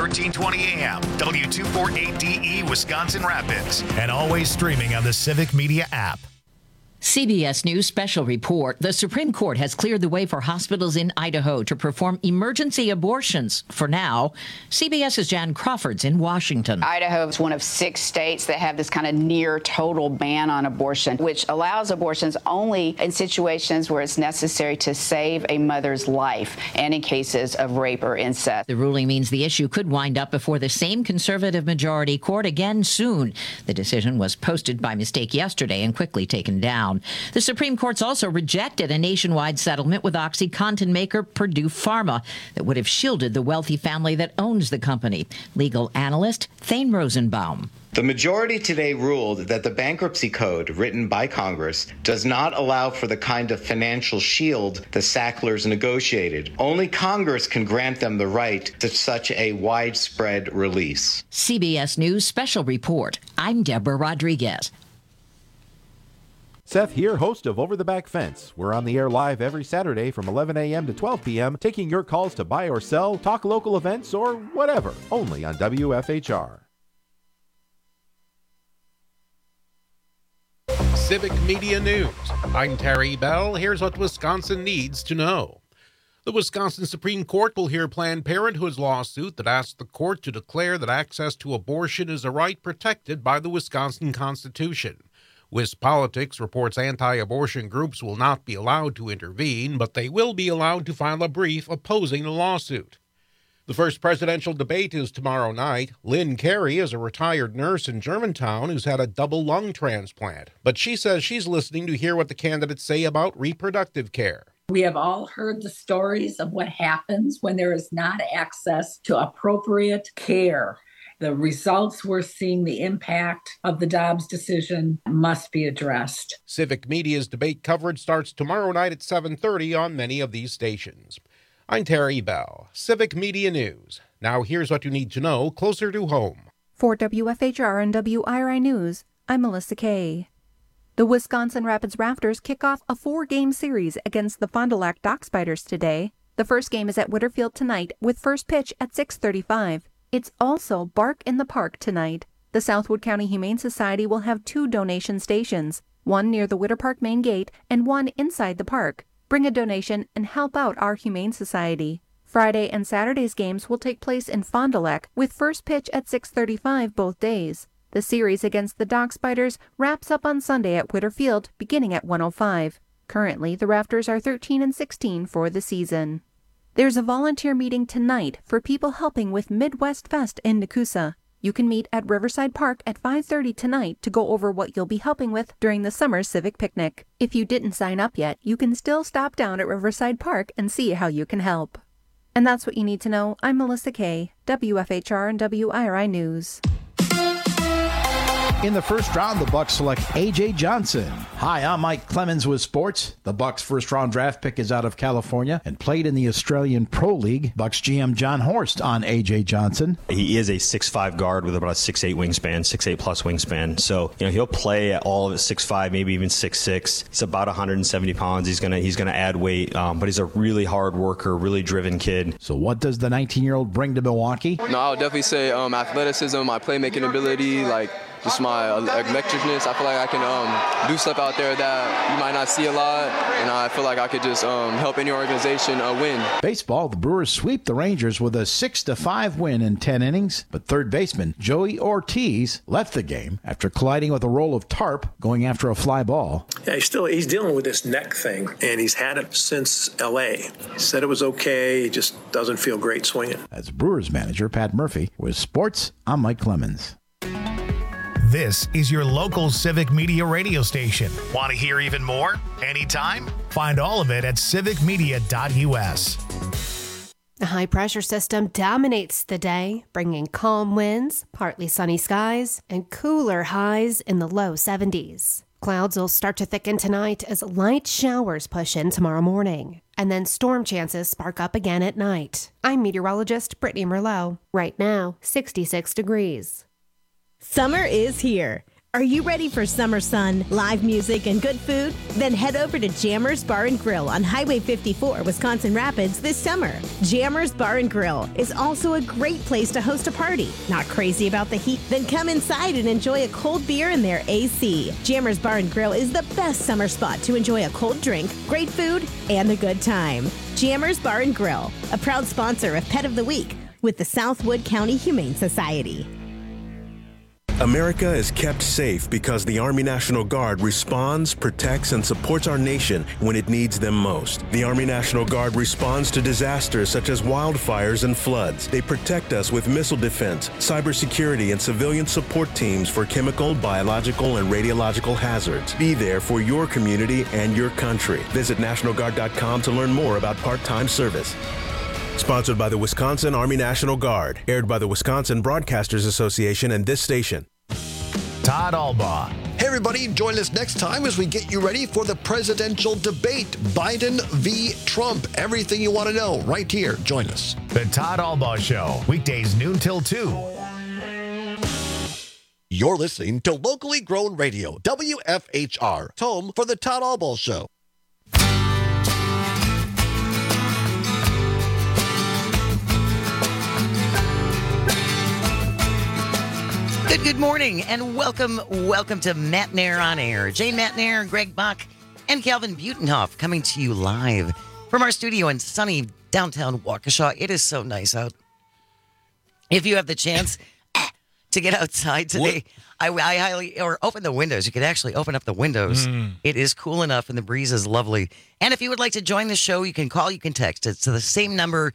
1320 AM, W248DE, Wisconsin Rapids, and always streaming on the Civic Media app. CBS News special report. The Supreme Court has cleared the way for hospitals in Idaho to perform emergency abortions for now. CBS's Jan Crawford's in Washington. Idaho is one of 6 states that have this kind of near total ban on abortion, which allows abortions only in situations where it's necessary to save a mother's life and in cases of rape or incest. The ruling means the issue could wind up before the same conservative majority court again soon. The decision was posted by mistake yesterday and quickly taken down. The Supreme Court's also rejected a nationwide settlement with OxyContin maker Purdue Pharma that would have shielded the wealthy family that owns the company. Legal analyst Thane Rosenbaum. The majority today ruled that the bankruptcy code written by Congress does not allow for the kind of financial shield the Sacklers negotiated. Only Congress can grant them the right to such a widespread release. CBS News special report. I'm Deborah Rodriguez. Seth here, host of Over the Back Fence. We're on the air live every Saturday from 11 a.m. to 12 p.m., taking your calls to buy or sell, talk local events, or whatever, only on WFHR. Civic Media News. I'm Terry Bell. Here's what Wisconsin needs to know. The Wisconsin Supreme Court will hear Planned Parenthood's lawsuit that asks the court to declare that access to abortion is a right protected by the Wisconsin Constitution. WisPolitics reports anti-abortion groups will not be allowed to intervene, but they will be allowed to file a brief opposing the lawsuit. The first presidential debate is tomorrow night. Lynn Carey is a retired nurse in Germantown who's had a double lung transplant, but she says she's listening to hear what the candidates say about reproductive care. We have all heard the stories of what happens when there is not access to appropriate care. The results we're seeing, the impact of the Dobbs decision must be addressed. Civic Media's debate coverage starts tomorrow night at 7:30 on many of these stations. I'm Terry Bell, Civic Media News. Now here's what you need to know closer to home. For WFHR and WIRI News, I'm Melissa Kay. The Wisconsin Rapids Rafters kick off a 4-game series against the Fond du Lac Dock Spiders today. The first game is at Whitterfield tonight with first pitch at 6:35. It's also Bark in the Park tonight. The Southwood County Humane Society will have 2 donation stations, one near the Witter Park main gate and one inside the park. Bring a donation and help out our Humane Society. Friday and Saturday's games will take place in Fond du Lac with first pitch at 6:35 both days. The series against the Dock Spiders wraps up on Sunday at Whitterfield beginning at 1:05. Currently, the Rafters are 13-16 for the season. There's a volunteer meeting tonight for people helping with Midwest Fest in Nakusa. You can meet at Riverside Park at 5:30 tonight to go over what you'll be helping with during the summer civic picnic. If you didn't sign up yet, you can still stop down at Riverside Park and see how you can help. And that's what you need to know. I'm Melissa Kay, WFHR and WIRI News. In the first round, the Bucks select A.J. Johnson. Hi, I'm Mike Clemens with sports. The Bucks' first-round draft pick is out of California and played in the Australian Pro League. Bucks GM John Horst on A.J. Johnson. He is a 6'5" guard with about a 6'8" wingspan, 6'8" plus wingspan. So, he'll play at all of it 6'5", maybe even 6'6". He's about 170 pounds. He's gonna add weight, but he's a really hard worker, really driven kid. So what does the 19-year-old bring to Milwaukee? No, I would definitely say athleticism, my playmaking ability, just my electricness. I feel like I can do stuff out there that you might not see a lot, and I feel like I could just help any organization win. Baseball, the Brewers sweep the Rangers with a 6-5 win in 10 innings, but third baseman Joey Ortiz left the game after colliding with a roll of tarp going after a fly ball. Yeah, he's dealing with this neck thing, and he's had it since L.A. He said it was okay, he just doesn't feel great swinging. As Brewers manager Pat Murphy. With sports, I'm Mike Clemens. This is your local Civic Media radio station. Want to hear even more? Anytime? Find all of it at civicmedia.us. A high-pressure system dominates the day, bringing calm winds, partly sunny skies, and cooler highs in the low 70s. Clouds will start to thicken tonight as light showers push in tomorrow morning, and then storm chances spark up again at night. I'm meteorologist Brittany Merlot. Right now, 66 degrees. Summer is here. Are you ready for summer sun, live music, and good food? Then head over to Jammers Bar and Grill on Highway 54, Wisconsin Rapids this summer. Jammers Bar and Grill is also a great place to host a party. Not crazy about the heat? Then come inside and enjoy a cold beer in their AC. Jammers Bar and Grill is the best summer spot to enjoy a cold drink, great food, and a good time. Jammers Bar and Grill, a proud sponsor of Pet of the Week with the Southwood County Humane Society. America is kept safe because the Army National Guard responds, protects, and supports our nation when it needs them most. The Army National Guard responds to disasters such as wildfires and floods. They protect us with missile defense, cybersecurity, and civilian support teams for chemical, biological, and radiological hazards. Be there for your community and your country. Visit NationalGuard.com to learn more about part-time service. Sponsored by the Wisconsin Army National Guard. Aired by the Wisconsin Broadcasters Association and this station. Todd Albaugh. Hey, everybody, join us next time as we get you ready for the presidential debate. Biden v. Trump. Everything you want to know right here. Join us. The Todd Albaugh Show. Weekdays noon till 2. You're listening to locally grown radio, WFHR, home for the Todd Albaugh Show. Good morning, and welcome to Matt Nair on Air. Jane Matt Nair, Greg Bach, and Calvin Butenhoff coming to you live from our studio in sunny downtown Waukesha. It is so nice out. If you have the chance to get outside today, I highly, or open the windows. You could actually open up the windows. It is cool enough, and the breeze is lovely. And if you would like to join the show, you can call, you can text. It's to the same number,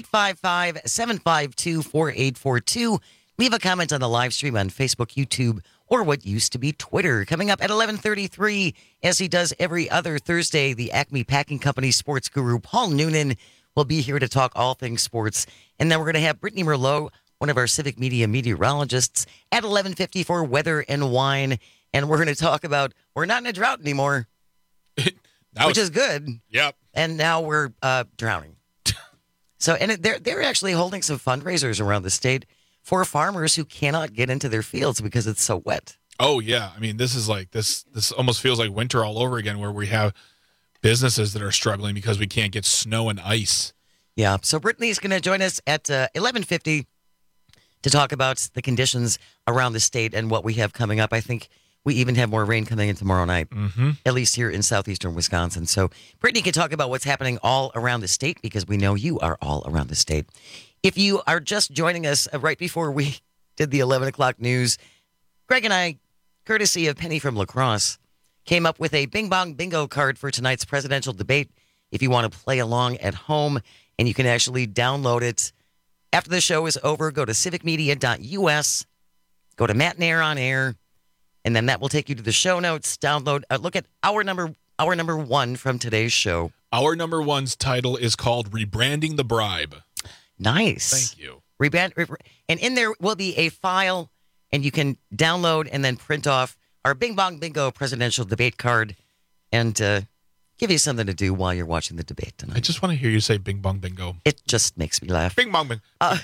855-752-4842. Leave a comment on the live stream on Facebook, YouTube, or what used to be Twitter. Coming up at 11:33, as he does every other Thursday, the Acme Packing Company sports guru, Paul Noonan, will be here to talk all things sports. And then we're going to have Brittany Merlot, one of our Civic Media meteorologists, at 11:50 for Weather and Wine. And we're going to talk about, we're not in a drought anymore, which is good. Yep. And now we're drowning. So, and they're actually holding some fundraisers around the state for farmers who cannot get into their fields because it's so wet. Oh, yeah. I mean, this is like, this almost feels like winter all over again, where we have businesses that are struggling because we can't get snow and ice. Yeah. So Brittany's going to join us at 11:50 to talk about the conditions around the state and what we have coming up. I think we even have more rain coming in tomorrow night, at least here in southeastern Wisconsin. So Brittany can talk about what's happening all around the state because we know you are all around the state. If you are just joining us right before we did the 11 o'clock news, Greg and I, courtesy of Penny from La Crosse, came up with a Bing Bong Bingo card for tonight's presidential debate. If you want to play along at home, and you can actually download it after the show is over, go to civicmedia.us, go to Matt Nair on Air, and then that will take you to the show notes. Download, look at hour number one from today's show. Hour number one's title is called Rebranding the Bribe. Nice. Thank you. And in there will be a file, and you can download and then print off our Bing Bong Bingo presidential debate card and give you something to do while you're watching the debate tonight. I just want to hear you say Bing Bong Bingo. It just makes me laugh. Bing Bong Bingo.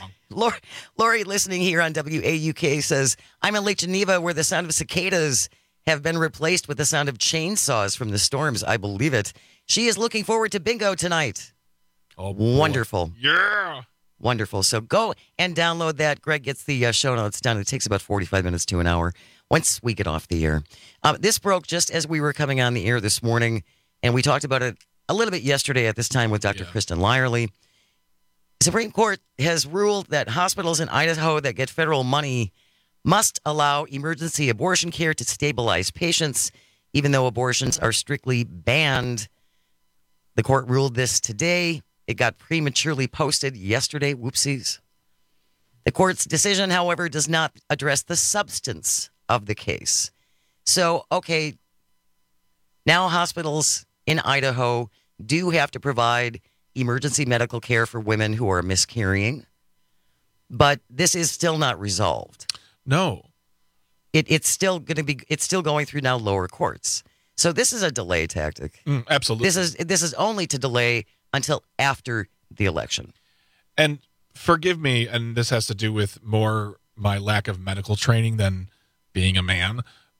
Lori, listening here on WAUK, says, I'm in Lake Geneva where the sound of cicadas have been replaced with the sound of chainsaws from the storms. I believe it. She is looking forward to bingo tonight. Oh, boy. Wonderful. Yeah. Wonderful. So go and download that. Greg gets the show notes down. It takes about 45 minutes to an hour once we get off the air. This broke just as we were coming on the air this morning, and we talked about it a little bit yesterday at this time with Dr. Kristen Lyerly. The Supreme Court has ruled that hospitals in Idaho that get federal money must allow emergency abortion care to stabilize patients, even though abortions are strictly banned. The court ruled this today. It got prematurely posted yesterday. Whoopsies. The court's decision, however, does not address the substance of the case. So, okay, now hospitals in Idaho do have to provide emergency medical care for women who are miscarrying, but this is still not resolved. No. It's still going through now lower courts. So this is a delay tactic. Absolutely. This is only to delay until after the election. And forgive me, and this has to do with more my lack of medical training than being a man,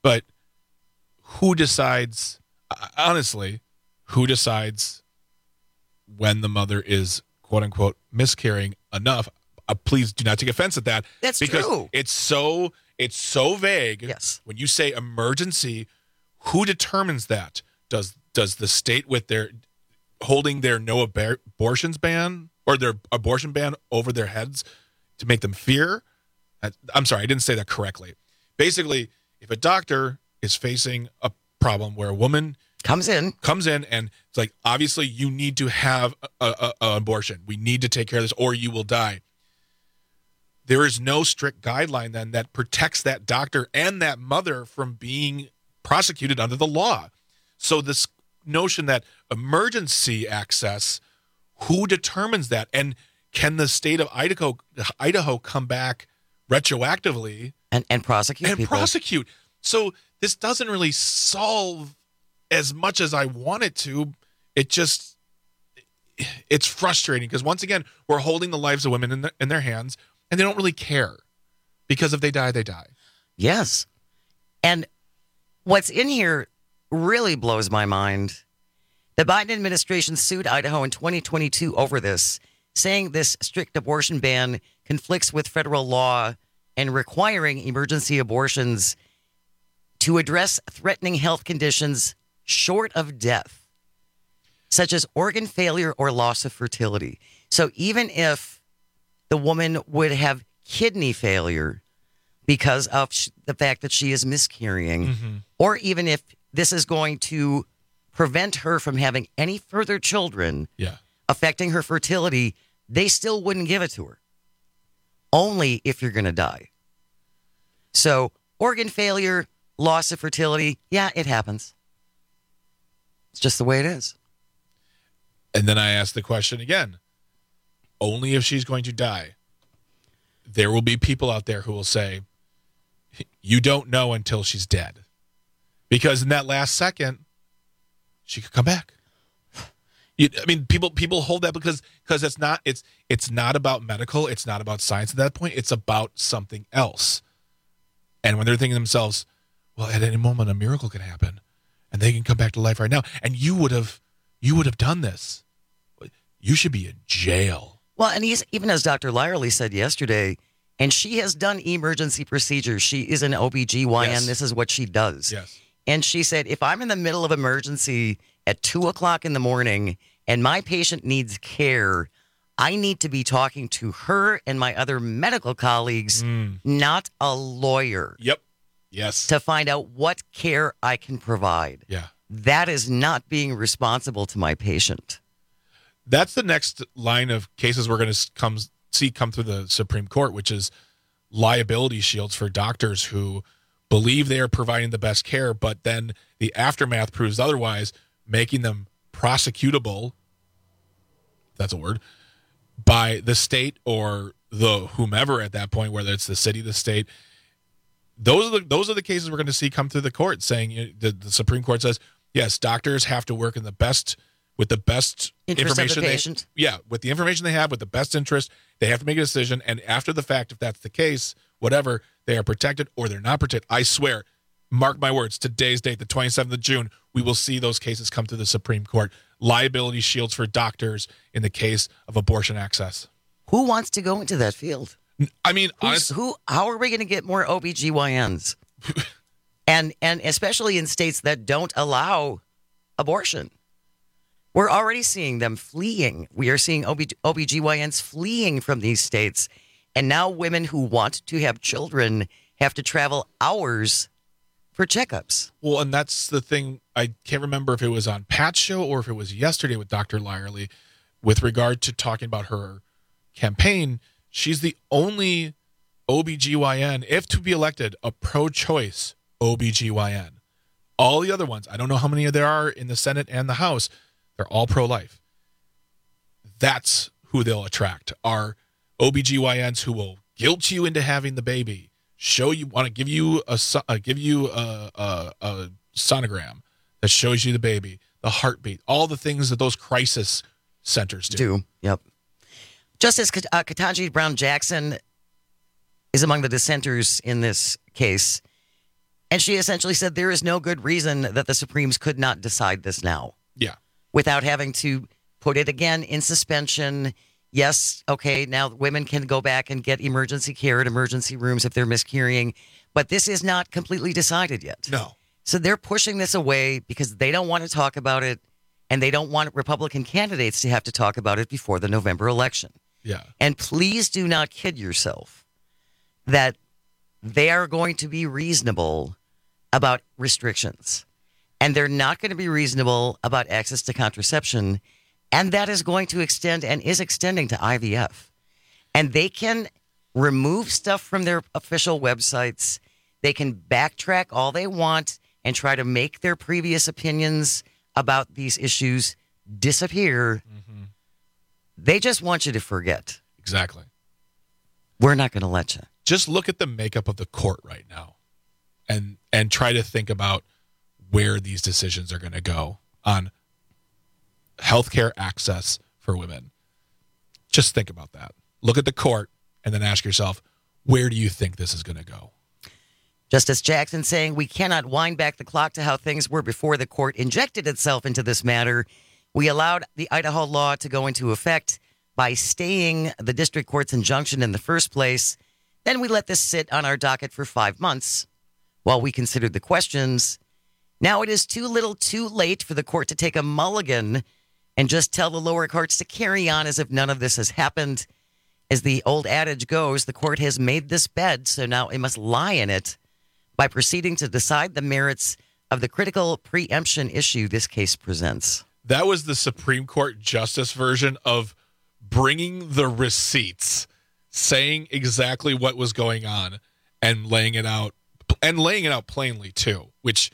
But who decides, honestly, who decides when the mother is, quote unquote, miscarrying enough? Please do not take offense at that. That's because true. It's so vague. Yes. When you say emergency, who determines that? Does the state with their holding their no abortions ban or their abortion ban over their heads to make them fear? I'm sorry, I didn't say that correctly. Basically, if a doctor is facing a problem where a woman comes in and it's like, obviously you need to have an abortion. We need to take care of this or you will die. There is no strict guideline then that protects that doctor and that mother from being prosecuted under the law. So this notion that emergency access, who determines that? And can the state of Idaho come back retroactively and prosecute people? Prosecute. So this doesn't really solve as much as I want it to. It's frustrating because once again, we're holding the lives of women in their hands and they don't really care because if they die, they die. Yes. And what's in here really blows my mind. The Biden administration sued Idaho in 2022 over this, saying this strict abortion ban conflicts with federal law and requiring emergency abortions to address threatening health conditions short of death, such as organ failure or loss of fertility. So even if the woman would have kidney failure because of the fact that she is miscarrying, or even if this is going to prevent her from having any further children affecting her fertility, they still wouldn't give it to her. Only if you're going to die. So organ failure, loss of fertility, yeah, it happens. It's just the way it is. And then I ask the question again, only if she's going to die. There will be people out there who will say, you don't know until she's dead. Because in that last second, she could come back. People hold that because it's not about medical, it's not about science at that point, it's about something else. And when they're thinking to themselves, well, at any moment a miracle can happen and they can come back to life right now, and you would have done this, you should be in jail. Well, and even as Dr. Lyerly said yesterday, and she has done emergency procedures. She is an OBGYN. Yes. This is what she does. Yes. And she said, if I'm in the middle of emergency at 2:00 in the morning and my patient needs care, I need to be talking to her and my other medical colleagues, not a lawyer. Yep. Yes. To find out what care I can provide. Yeah. That is not being responsible to my patient. That's the next line of cases we're going to come through the Supreme Court, which is liability shields for doctors who believe they are providing the best care, but then the aftermath proves otherwise, making them prosecutable, if that's a word, by the state or the whomever at that point, whether it's the city, the state. Those are the cases we're going to see come through the court, saying the Supreme Court says, yes, doctors have to work in with the best interest information of the patient. With the information they have, with the best interest, they have to make a decision. And after the fact, if that's the case, whatever, they are protected or they're not protected. I swear, mark my words, today's date, the 27th of June, we will see those cases come to the Supreme Court. Liability shields for doctors in the case of abortion access. Who wants to go into that field? I mean, honestly, how are we going to get more OBGYNs? and especially in states that don't allow abortion. We're already seeing them fleeing. We are seeing OBGYNs fleeing from these states. And now women who want to have children have to travel hours for checkups. Well, and that's the thing. I can't remember if it was on Pat's show or if it was yesterday with Dr. Lyerly with regard to talking about her campaign. She's the only OBGYN, if to be elected, a pro-choice OBGYN. All the other ones, I don't know how many there are in the Senate and the House, they're all pro-life. That's who they'll attract, are OBGYNs who will guilt you into having the baby, want to give you a sonogram that shows you the baby, the heartbeat, all the things that those crisis centers do. Yep. Justice Ketanji Brown Jackson is among the dissenters in this case. And she essentially said there is no good reason that the Supremes could not decide this now. Yeah. Without having to put it again in suspension. Yes, okay, now women can go back and get emergency care at emergency rooms if they're miscarrying, but this is not completely decided yet. No. So they're pushing this away because they don't want to talk about it, and they don't want Republican candidates to have to talk about it before the November election. Yeah. And please do not kid yourself that they are going to be reasonable about restrictions. And they're not going to be reasonable about access to contraception. And that is going to extend and is extending to IVF. And they can remove stuff from their official websites. They can backtrack all they want and try to make their previous opinions about these issues disappear. Mm-hmm. They just want you to forget. Exactly. We're not going to let you. Just look at the makeup of the court right now and try to think about where these decisions are going to go on healthcare access for women. Just think about that. Look at the court and then ask yourself, where do you think this is going to go? Justice Jackson saying we cannot wind back the clock to how things were before the court injected itself into this matter. We allowed the Idaho law to go into effect by staying the district court's injunction in the first place. Then we let this sit on our docket for 5 months while we considered the questions. Now it is too little too late for the court to take a mulligan and just tell the lower courts to carry on as if none of this has happened. As the old adage goes, the court has made this bed, so now it must lie in it by proceeding to decide the merits of the critical preemption issue this case presents. That was the Supreme Court justice version of bringing the receipts, saying exactly what was going on and laying it out plainly too, which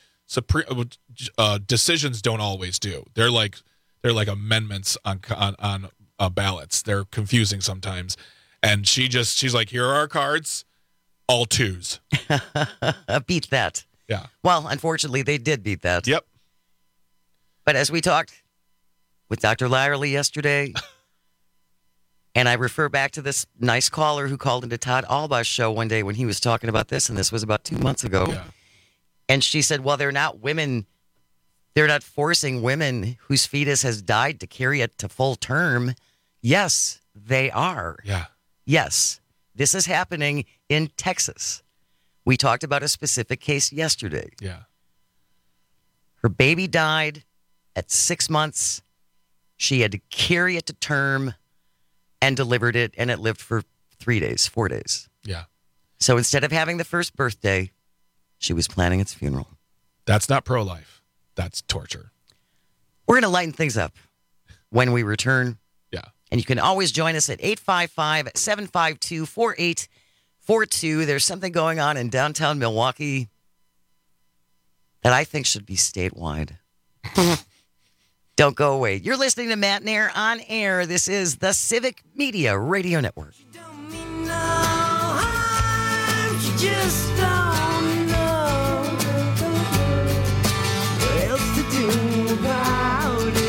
decisions don't always do. They're like amendments on ballots. They're confusing sometimes. And she's like, here are our cards, all twos. Beat that. Yeah. Well, unfortunately, they did beat that. Yep. But as we talked with Dr. Lyerly yesterday, and I refer back to this nice caller who called into Todd Alba's show one day when he was talking about this, and this was about 2 months ago. Yeah. And she said, well, they're not forcing women whose fetus has died to carry it to full term. Yes, they are. Yeah. Yes, this is happening in Texas. We talked about a specific case yesterday. Yeah. Her baby died at 6 months. She had to carry it to term and delivered it, and it lived for 4 days. Yeah. So instead of having the first birthday, she was planning its funeral. That's not pro-life. That's torture. We're going to lighten things up when we return. Yeah. And you can always join us at 855-752-4842. There's something going on in downtown Milwaukee that I think should be statewide. Don't go away. You're listening to Matt Nair on air. This is the Civic Media Radio Network. Just don't know what else to do about it.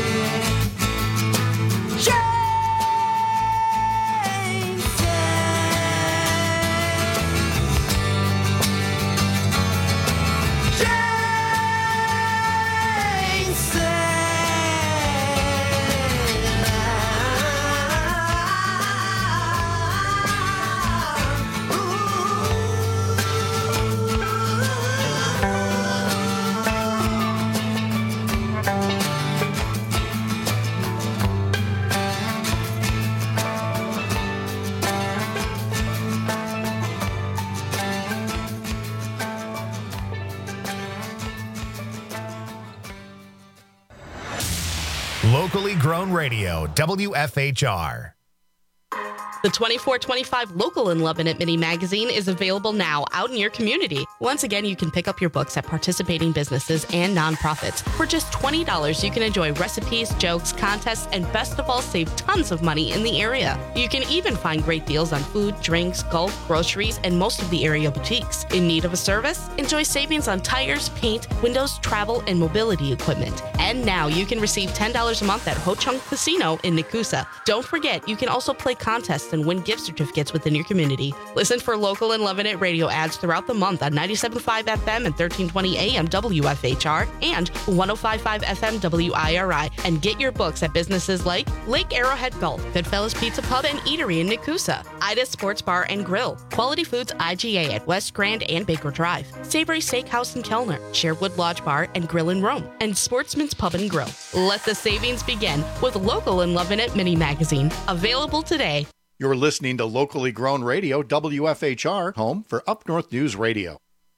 Locally grown radio, WFHR. The 24/25 Local in Lebanon mini magazine is available now out in your community. Once again, you can pick up your books at participating businesses and nonprofits. For just $20, you can enjoy recipes, jokes, contests, and best of all, save tons of money in the area. You can even find great deals on food, drinks, golf, groceries, and most of the area boutiques. In need of a service? Enjoy savings on tires, paint, windows, travel, and mobility equipment. And now you can receive $10 a month at Ho Chunk Casino in Nakusa. Don't forget, you can also play contests contests and win gift certificates within your community. Listen for local and Lebanon radio ads throughout the month on 97.5 FM and 1320 AM WFHR and 105.5 FM WIRI, and get your books at businesses like Lake Arrowhead Golf, Goodfellas Pizza Pub and Eatery in Nakusa, Ida Sports Bar and Grill, Quality Foods IGA at West Grand and Baker Drive, Savory Steakhouse in Kellner, Sherwood Lodge Bar and Grill in Rome, and Sportsman's Pub and Grill. Let the savings begin with Local and Lovin' It Mini Magazine, available today. You're listening to locally grown radio, WFHR, home for Up North News Radio.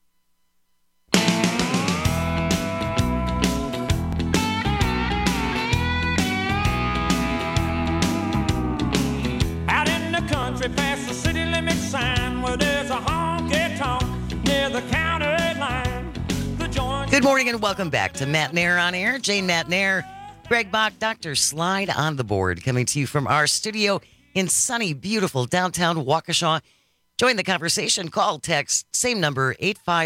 Out in the country past the city limit sign where there's a honky-tonk near the county line. The joint. Good morning and welcome back to Matt Nair on Air. Jane Matt Nair, Greg Bach, Dr. Slide on the board, coming to you from our studio in sunny, beautiful downtown Waukesha. Join the conversation. Call, text, same number,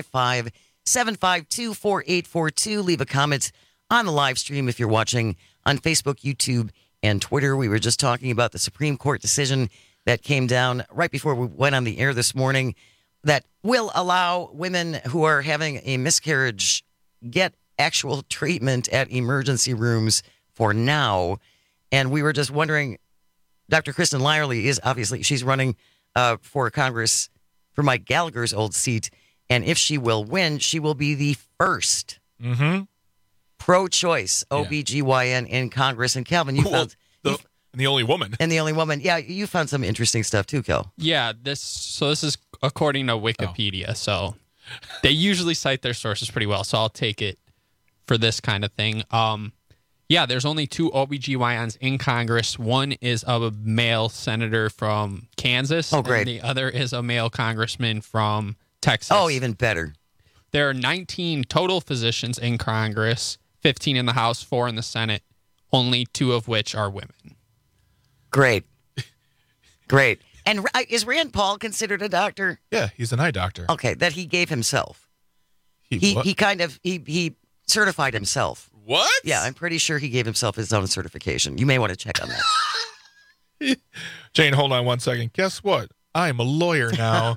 855-752-4842. Leave a comment on the live stream if you're watching on Facebook, YouTube, and Twitter. We were just talking about the Supreme Court decision that came down right before we went on the air this morning that will allow women who are having a miscarriage get actual treatment at emergency rooms for now. And we were just wondering, Dr. Kristen Lyerly is obviously, she's running for Congress for Mike Gallagher's old seat. And if she will win, she will be the first pro-choice OBGYN in Congress. And Calvin, you found... And the only woman. And the only woman. Yeah, you found some interesting stuff too, Kel. Yeah, this is according to Wikipedia. So they usually cite their sources pretty well. So I'll take it for this kind of thing. Yeah, there's only 2 OBGYNs in Congress. One is a male senator from Kansas. Oh, great. And the other is a male congressman from Texas. Oh, even better. There are 19 total physicians in Congress, 15 in the House, 4 in the Senate, only 2 of which are women. Great. Great. And is Rand Paul considered a doctor? Yeah, he's an eye doctor. Okay, that he gave himself. He certified himself. What? Yeah, I'm pretty sure he gave himself his own certification. You may want to check on that. Jane, hold on one second. Guess what? I'm a lawyer now.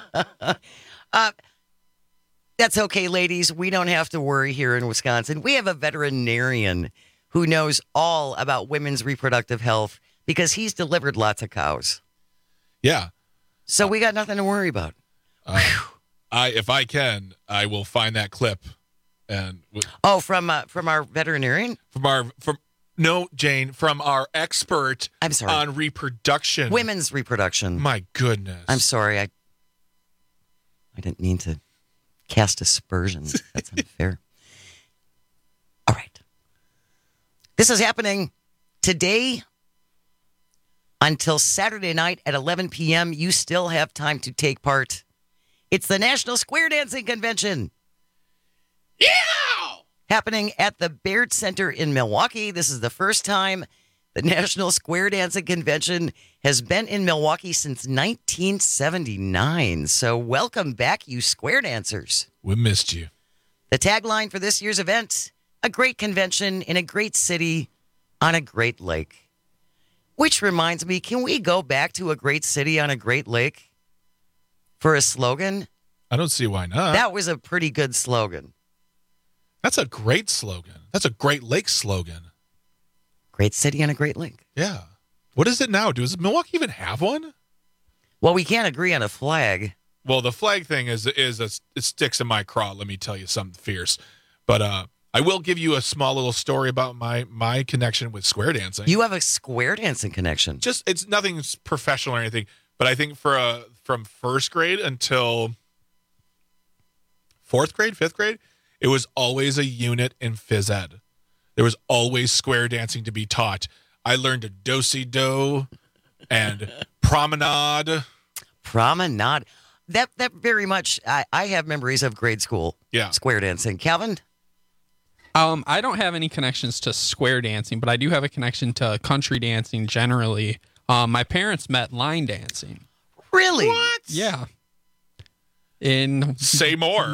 That's okay, ladies. We don't have to worry here in Wisconsin. We have a veterinarian who knows all about women's reproductive health because he's delivered lots of cows. Yeah. So we got nothing to worry about. If I can, I will find that clip. And from our veterinarian? No, Jane, from our expert on reproduction. Women's reproduction. My goodness. I'm sorry. I didn't mean to cast aspersions. That's unfair. All right. This is happening today until Saturday night at 11 p.m. You still have time to take part. It's the National Square Dancing Convention. Yeah! Happening at the Baird Center in Milwaukee. This is the first time the National Square Dancing Convention has been in Milwaukee since 1979. So welcome back, you square dancers. We missed you. The tagline for this year's event, a great convention in a great city on a great lake. Which reminds me, can we go back to a great city on a great lake for a slogan? I don't see why not. That was a pretty good slogan. That's a great slogan. That's a Great Lake slogan. Great city on a great lake. Yeah. What is it now? Does Milwaukee even have one? Well, we can't agree on a flag. Well, the flag thing it sticks in my craw. Let me tell you something fierce. But I will give you a small little story about my connection with square dancing. You have a square dancing connection. Just it's nothing professional or anything. But I think from first grade until fourth grade, fifth grade, it was always a unit in phys ed. There was always square dancing to be taught. I learned a do-si-do and promenade. Promenade. That very much, I have memories of grade school square dancing. Calvin? I don't have any connections to square dancing, but I do have a connection to country dancing generally. My parents met line dancing. Really? What? Yeah. Say more.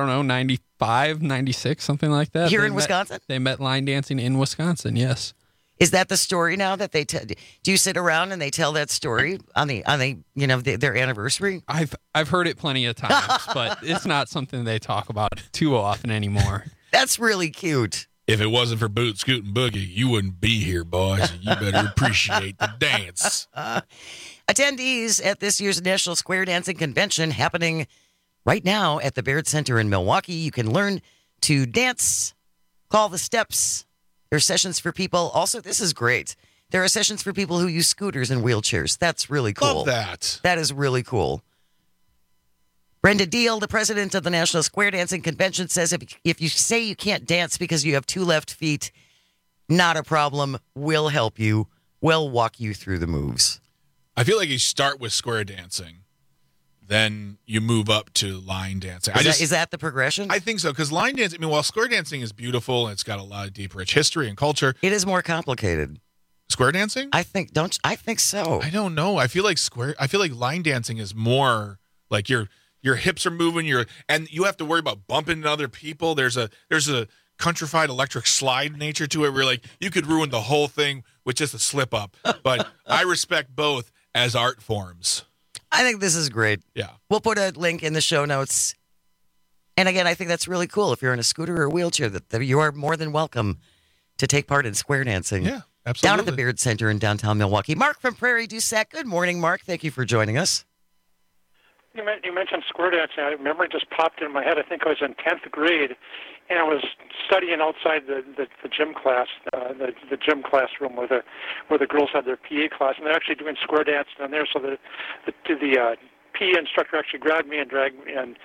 95, 96, something like that. Here in Wisconsin? They met line dancing in Wisconsin, yes. Is that the story now that they do you sit around and they tell that story on the their anniversary? I've heard it plenty of times, but it's not something they talk about too often anymore. That's really cute. If it wasn't for Boot, Scoot, and Boogie, you wouldn't be here, boys. You better appreciate the dance. Attendees at this year's National Square Dancing Convention happening right now at the Baird Center in Milwaukee. You can learn to dance, call the steps. There are sessions for people. Also, this is great. There are sessions for people who use scooters and wheelchairs. That's really cool. Love that. That is really cool. Brenda Deal, the president of the National Square Dancing Convention, says if you say you can't dance because you have 2 left feet, not a problem. We'll help you. We'll walk you through the moves. I feel like you start with square dancing, then you move up to line dancing. Is that the progression? I think so, because line dancing, while square dancing is beautiful and it's got a lot of deep, rich history and culture, it is more complicated. Square dancing? I think so. I don't know. I feel like line dancing is more like your hips are moving, and you have to worry about bumping into other people. There's a countrified electric slide nature to it where like you could ruin the whole thing with just a slip up. But I respect both as art forms. I think this is great. Yeah. We'll put a link in the show notes. And again, I think that's really cool. If you're in a scooter or a wheelchair, that you are more than welcome to take part in square dancing. Yeah, absolutely. Down at the Baird Center in downtown Milwaukee. Mark from Prairie du Sac. Good morning, Mark. Thank you for joining us. You mentioned square dancing. A memory just popped in my head. I think I was in 10th grade, and I was studying outside the gym class, the gym classroom where the girls had their PE class, and they're actually doing square dancing in there. So the PE instructor actually grabbed me and dragged me in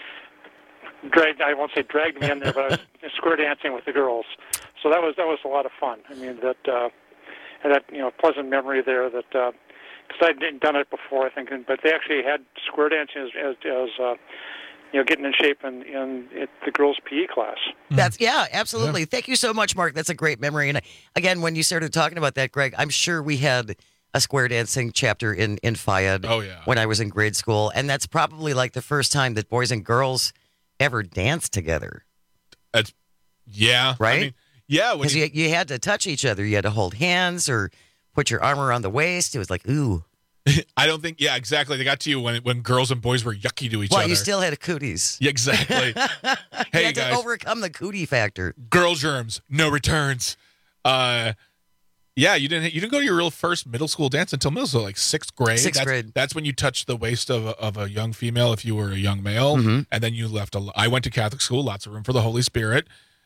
there, but I was square dancing with the girls. So that was a lot of fun. I mean that pleasant memory there that. Because I'd done it before, I think, but they actually had square dancing as getting in shape in the girls' PE class. Absolutely. Yeah. Thank you so much, Mark. That's a great memory. And again, when you started talking about that, Greg, I'm sure we had a square dancing chapter in Fayed. Oh, yeah. When I was in grade school, and that's probably like the first time that boys and girls ever danced together. Right. I mean, yeah, because you had to touch each other. You had to hold hands or put your arm around the waist. It was like, ooh. I don't think, exactly. They got to you when girls and boys were yucky to each other. Well, you still had cooties. Yeah, exactly. Hey, you had to overcome the cootie factor. Girl germs, no returns. You didn't go to your real first middle school dance until middle school, like 6th grade. 6th grade. That's when you touched the waist of a young female if you were a young male. Mm-hmm. And then you left. I went to Catholic school, lots of room for the Holy Spirit.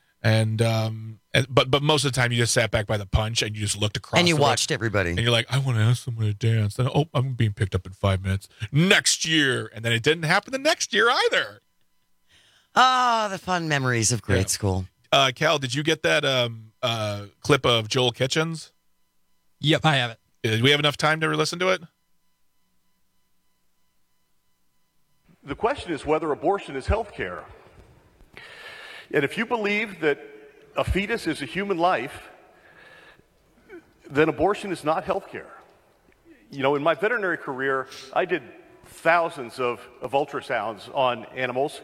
But most of the time you just sat back by the punch and you just looked across and you watched everybody and you're like, I want to ask someone to dance. Then I'm being picked up in 5 minutes next year, and then it didn't happen the next year either. The fun memories of grade school. Cal, did you get that clip of Joel Kitchens? Yep, I have it. Do we have enough time to listen to it? The question is whether abortion is health care. And if you believe that a fetus is a human life, then abortion is not health care. In my veterinary career, I did thousands of ultrasounds on animals,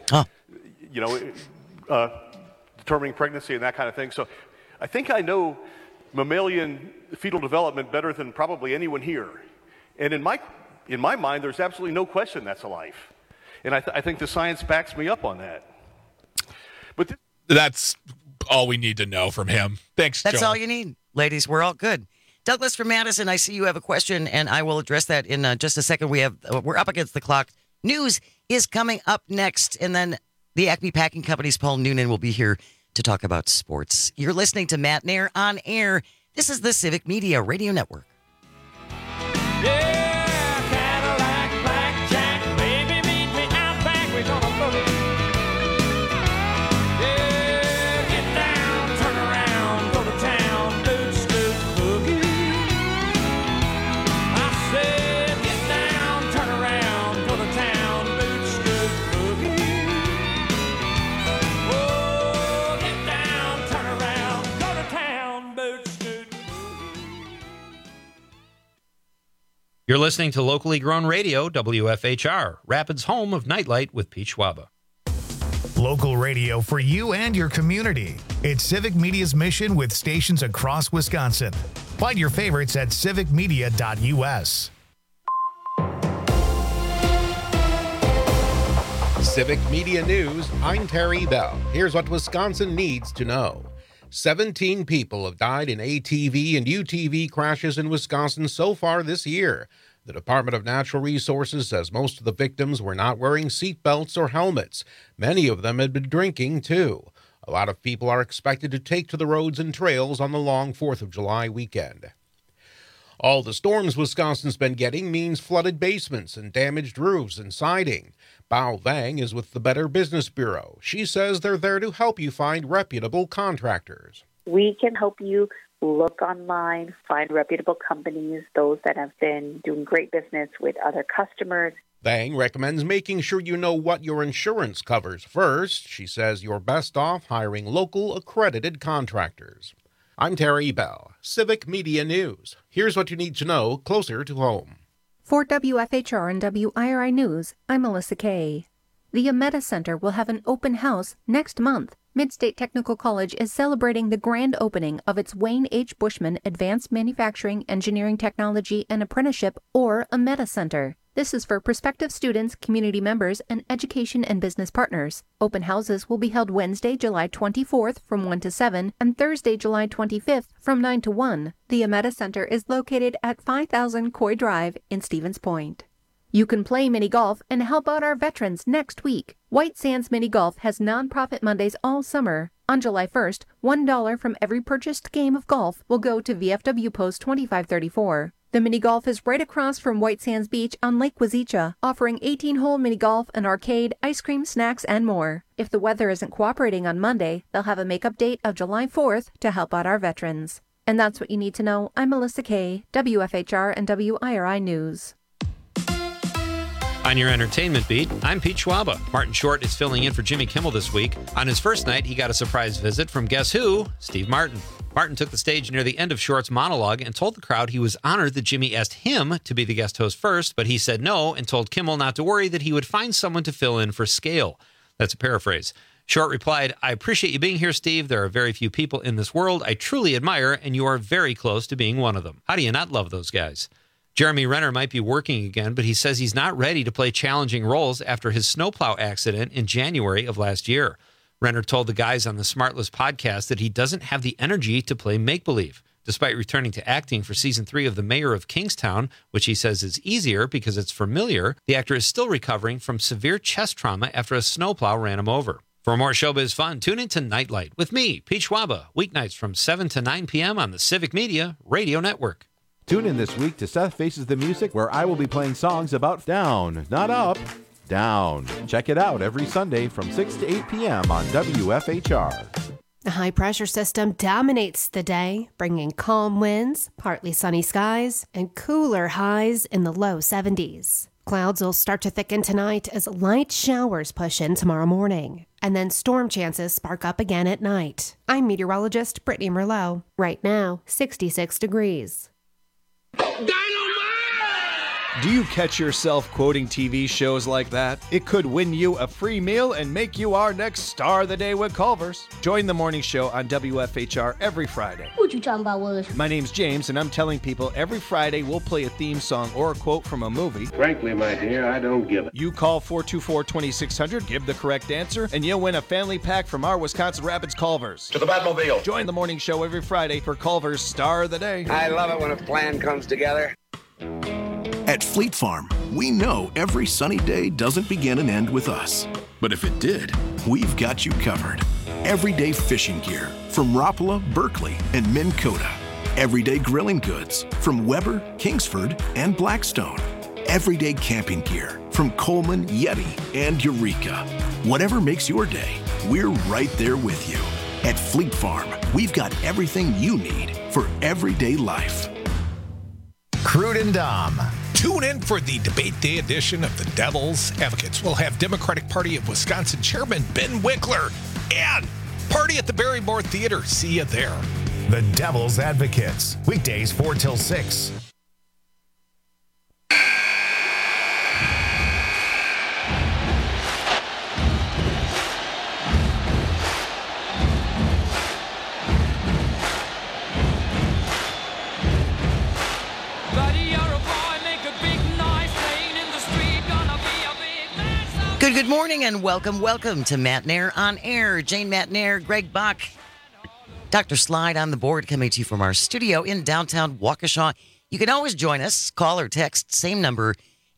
determining pregnancy and that kind of thing. So I think I know mammalian fetal development better than probably anyone here. And in my mind, there's absolutely no question that's a life. And I think the science backs me up on that. But that's all we need to know from him. Thanks, That's Joel. all you need. Ladies, we're all good. Douglas from Madison, I see you have a question, and I will address that in just a second. We're up against the clock. News is coming up next, and then the Acme Packing Company's Paul Noonan will be here to talk about sports. You're listening to Matt Nair on air. This is the Civic Media Radio Network. You're listening to locally grown radio, WFHR, Rapids' home of Nightlight with Pete Schwaba. Local radio for you and your community. It's Civic Media's mission with stations across Wisconsin. Find your favorites at civicmedia.us. Civic Media News, I'm Terry Bell. Here's what Wisconsin needs to know. 17 people have died in ATV and UTV crashes in Wisconsin so far this year. The Department of Natural Resources says most of the victims were not wearing seat belts or helmets. Many of them had been drinking, too. A lot of people are expected to take to the roads and trails on the long 4th of July weekend. All the storms Wisconsin's been getting means flooded basements and damaged roofs and siding. Bao Vang is with the Better Business Bureau. She says they're there to help you find reputable contractors. We can help you look online, find reputable companies, those that have been doing great business with other customers. Vang recommends making sure you know what your insurance covers first. She says you're best off hiring local accredited contractors. I'm Terry Bell, Civic Media News. Here's what you need to know closer to home. For WFHR and WIRI News, I'm Melissa Kay. The Ameta Center will have an open house next month. Midstate Technical College is celebrating the grand opening of its Wayne H. Bushman Advanced Manufacturing, Engineering Technology, and Apprenticeship, or Ameta Center. This is for prospective students, community members, and education and business partners. Open houses will be held Wednesday, July 24th from 1 to 7 and Thursday, July 25th from 9 to 1. The Ameta Center is located at 5000 Coy Drive in Stevens Point. You can play mini golf and help out our veterans next week. White Sands Mini Golf has nonprofit Mondays all summer. On July 1st, $1 from every purchased game of golf will go to VFW Post 2534. The mini golf is right across from White Sands Beach on Lake Wazeecha, offering 18-hole mini golf, an arcade, ice cream, snacks, and more. If the weather isn't cooperating on Monday, they'll have a makeup date of July 4th to help out our veterans. And that's what you need to know. I'm Melissa Kay, WFHR and WIRI News. On your entertainment beat, I'm Pete Schwaba. Martin Short is filling in for Jimmy Kimmel this week. On his first night, he got a surprise visit from guess who? Steve Martin. Martin took the stage near the end of Short's monologue and told the crowd he was honored that Jimmy asked him to be the guest host first, but he said no and told Kimmel not to worry, that he would find someone to fill in for Scale. That's a paraphrase. Short replied, I appreciate you being here, Steve. There are very few people in this world I truly admire, and you are very close to being one of them. How do you not love those guys? Jeremy Renner might be working again, but he says he's not ready to play challenging roles after his snowplow accident in January of last year. Renner told the guys on the Smartless podcast that he doesn't have the energy to play make-believe. Despite returning to acting for season 3 of The Mayor of Kingstown, which he says is easier because it's familiar, the actor is still recovering from severe chest trauma after a snowplow ran him over. For more showbiz fun, tune in to Nightlight with me, Pete Schwaba, weeknights from 7 to 9 p.m. on the Civic Media Radio Network. Tune in this week to Seth Faces the Music, where I will be playing songs about down, not up, down. Check it out every Sunday from 6 to 8 p.m. on WFHR. A high-pressure system dominates the day, bringing calm winds, partly sunny skies, and cooler highs in the low 70s. Clouds will start to thicken tonight as light showers push in tomorrow morning, and then storm chances spark up again at night. I'm meteorologist Brittany Merlot. Right now, 66 degrees. Do you catch yourself quoting TV shows like that? It could win you a free meal and make you our next star of the day with Culver's. Join the morning show on WFHR every Friday. What you talking about, Willis? My name's James, and I'm telling people every Friday we'll play a theme song or a quote from a movie. Frankly, my dear, I don't give it. You call 424-2600, give the correct answer, and you'll win a family pack from our Wisconsin Rapids Culver's. To the Batmobile. Join the morning show every Friday for Culver's Star of the Day. I love it when a plan comes together. At Fleet Farm, we know every sunny day doesn't begin and end with us. But if it did, we've got you covered. Everyday fishing gear from Rapala, Berkeley, and Minn Kota. Everyday grilling goods from Weber, Kingsford, and Blackstone. Everyday camping gear from Coleman, Yeti, and Eureka. Whatever makes your day, we're right there with you. At Fleet Farm, we've got everything you need for everyday life. Crude and Dom. Tune in for the debate day edition of the Devil's Advocates. We'll have Democratic Party of Wisconsin Chairman Ben Wickler and Party at the Barrymore Theater. See you there. The Devil's Advocates. Weekdays 4 till 6. Good morning and welcome to Matt Nair on Air. Jane Matt Nair, Greg Bach, Dr. Slide on the board, coming to you from our studio in downtown Waukesha. You can always join us, call or text, same number,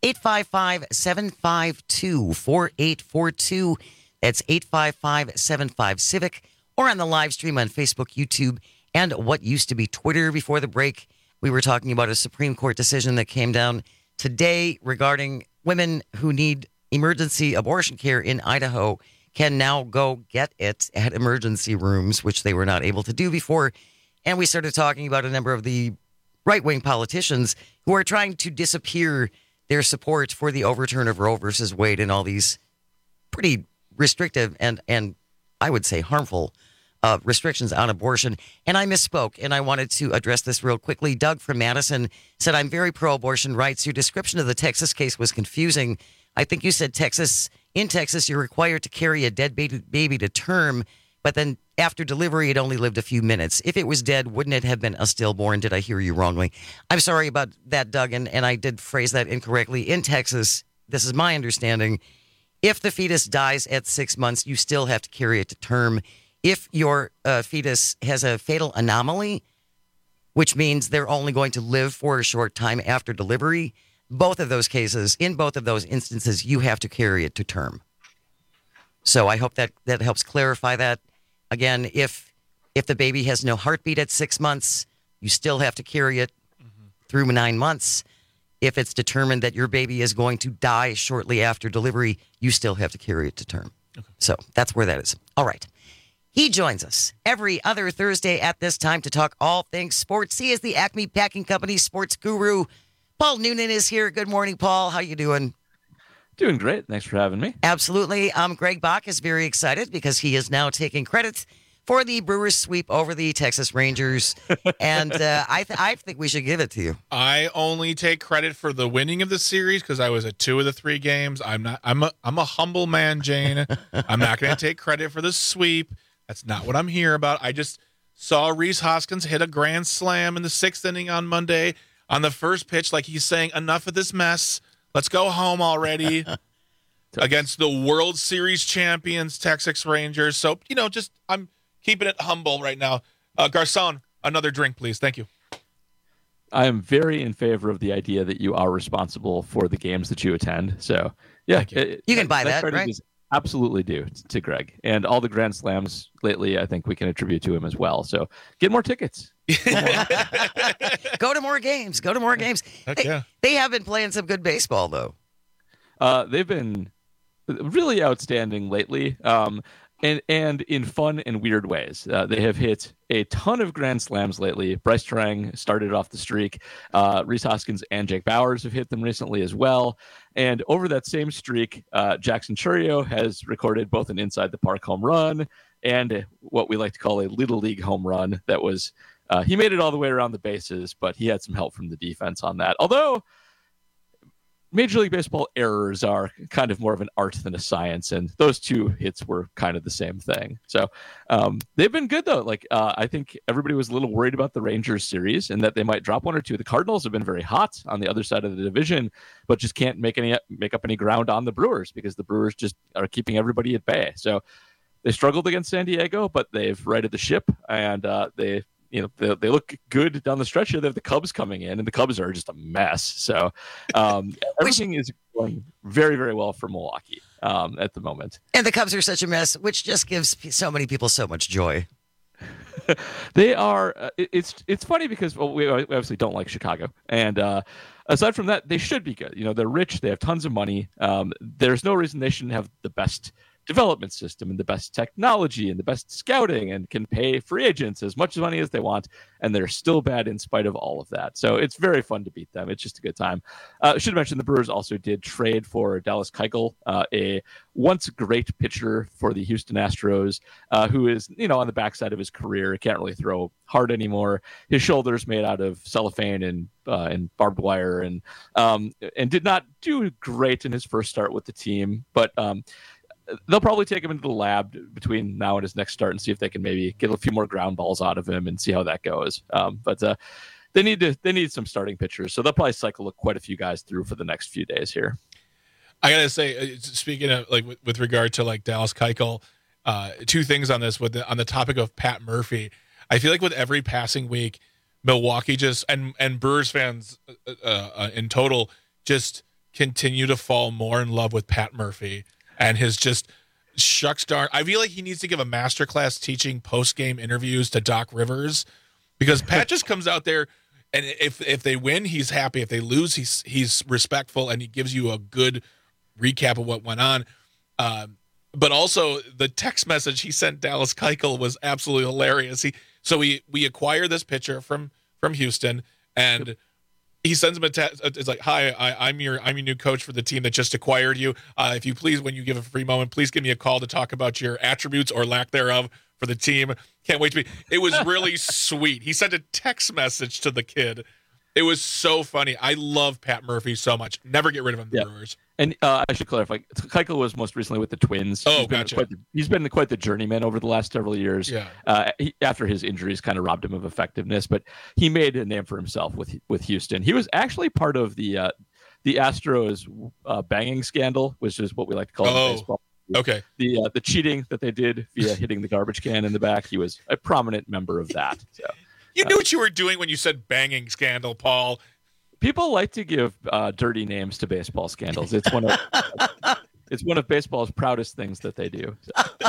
855-752-4842. That's 855-75-CIVIC, or on the live stream on Facebook, YouTube, and what used to be Twitter. Before the break, we were talking about a Supreme Court decision that came down today regarding women who need emergency abortion care in Idaho can now go get it at emergency rooms, which they were not able to do before. And we started talking about a number of the right-wing politicians who are trying to disappear their support for the overturn of Roe versus Wade and all these pretty restrictive and I would say harmful restrictions on abortion. And I misspoke, and I wanted to address this real quickly. Doug from Madison said, I'm very pro-abortion rights. Your description of the Texas case was confusing. I think you said in Texas, you're required to carry a dead baby to term, but then after delivery, it only lived a few minutes. If it was dead, wouldn't it have been a stillborn? Did I hear you wrongly? I'm sorry about that, Doug, and I did phrase that incorrectly. In Texas, this is my understanding, if the fetus dies at 6 months, you still have to carry it to term. If your fetus has a fatal anomaly, which means they're only going to live for a short time after delivery, both of those cases, in both of those instances, you have to carry it to term. So I hope that helps clarify that. Again, if the baby has no heartbeat at 6 months, you still have to carry it through 9 months. If it's determined that your baby is going to die shortly after delivery, you still have to carry it to term. Okay. So that's where that is. All right. He joins us every other Thursday at this time to talk all things sports. He is the Acme Packing Company sports guru. Paul Noonan is here. Good morning, Paul. How you doing? Doing great. Thanks for having me. Absolutely. Greg Bach is very excited because he is now taking credit for the Brewers sweep over the Texas Rangers, and I think we should give it to you. I only take credit for the winning of the series because I was at 2 of the 3 games. I'm a humble man, Jane. I'm not going to take credit for the sweep. That's not what I'm here about. I just saw Rhys Hoskins hit a grand slam in the 6th inning on Monday on the first pitch, like he's saying, enough of this mess. Let's go home already against the World Series champions, Texas Rangers. So, just I'm keeping it humble right now. Garcon, another drink, please. Thank you. I am very in favor of the idea that you are responsible for the games that you attend. So, yeah. You can buy that, right? Is absolutely due to Greg. And all the Grand Slams lately, I think we can attribute to him as well. So get more tickets. Go to more games. They have been playing some good baseball, though. They've been really outstanding lately, and in fun and weird ways. They have hit a ton of Grand Slams lately. Bryce Trang started off the streak. Rhys Hoskins and Jake Bauers have hit them recently as well. And over that same streak, Jackson Chourio has recorded both an inside the park home run and what we like to call a little league home run. That was he made it all the way around the bases, but he had some help from the defense on that. Although Major League Baseball errors are kind of more of an art than a science, and those 2 hits were kind of the same thing. So they've been good, though. I think everybody was a little worried about the Rangers series and that they might drop 1 or 2. The Cardinals have been very hot on the other side of the division, but just can't make up any ground on the Brewers because the Brewers just are keeping everybody at bay. So they struggled against San Diego, but they've righted the ship, and they look good down the stretch here. They have the Cubs coming in, and the Cubs are just a mess. So everything is going very, very well for Milwaukee at the moment. And the Cubs are such a mess, which just gives so many people so much joy. They are. It's funny because we obviously don't like Chicago, and aside from that, they should be good. They're rich. They have tons of money. There's no reason they shouldn't have the best development system and the best technology and the best scouting and can pay free agents as much money as they want, and they're still bad in spite of all of that. So it's very fun to beat them. It's just a good time. Should have mentioned the Brewers also did trade for Dallas Keuchel, a once great pitcher for the Houston Astros, who is, on the backside of his career, can't really throw hard anymore. His shoulder's made out of cellophane and barbed wire, and did not do great in his first start with the team, but they'll probably take him into the lab between now and his next start and see if they can maybe get a few more ground balls out of him and see how that goes. But they need some starting pitchers, so they'll probably cycle quite a few guys through for the next few days here. I gotta say, speaking of like with regard to like Dallas Keuchel, two things on this on the topic of Pat Murphy. I feel like with every passing week, Milwaukee just and Brewers fans in total just continue to fall more in love with Pat Murphy and his just shucks darn. I feel like he needs to give a masterclass teaching post-game interviews to Doc Rivers, because Pat just comes out there and if they win, he's happy. If they lose, he's respectful and he gives you a good recap of what went on. But also the text message he sent Dallas Keuchel was absolutely hilarious. We acquire this pitcher from Houston, and he sends him a text. It's like, "Hi, I'm your new coach for the team that just acquired you. If you please, when you give a free moment, please give me a call to talk about your attributes or lack thereof for the team. Can't wait to be." It was really sweet. He sent a text message to the kid. It was so funny. I love Pat Murphy so much. Never get rid of him, the Brewers. And I should clarify, Keuchel was most recently with the Twins. Oh, gotcha. He's been quite the journeyman over the last several years. Yeah. After his injuries kind of robbed him of effectiveness, but he made a name for himself with Houston. He was actually part of the Astros banging scandal, which is what we like to call it in baseball. Okay. The cheating that they did via hitting the garbage can in the back. He was a prominent member of that. So. You knew what you were doing when you said banging scandal, Paul. People like to give dirty names to baseball scandals. It's one of baseball's proudest things that they do. So.